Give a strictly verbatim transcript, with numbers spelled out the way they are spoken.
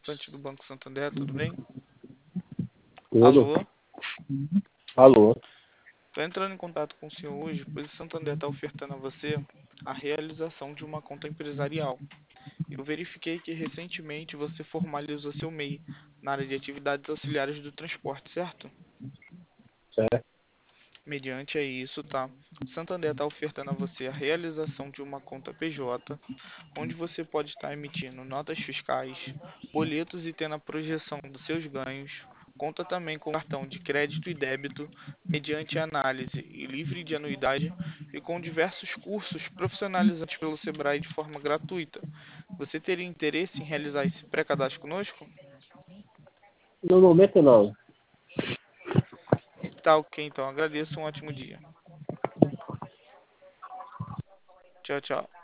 representante do Banco Santander, tudo bem? Tudo. Alô? Alô? Estou entrando em contato com o senhor hoje, pois o Santander está ofertando a você a realização de uma conta empresarial. Eu verifiquei que recentemente você formalizou seu M E I na área de atividades auxiliares do transporte, certo? Certo. Mediante a isso, tá? O Santander está ofertando a você a realização de uma conta P J, onde você pode estar emitindo notas fiscais, boletos e tendo a projeção dos seus ganhos. Conta também com cartão de crédito e débito, mediante análise e livre de anuidade, e com diversos cursos profissionalizantes pelo Sebrae de forma gratuita. Você teria interesse em realizar esse pré-cadastro conosco? No momento não. Tá ok, então. Agradeço, um ótimo dia. Tchau, tchau.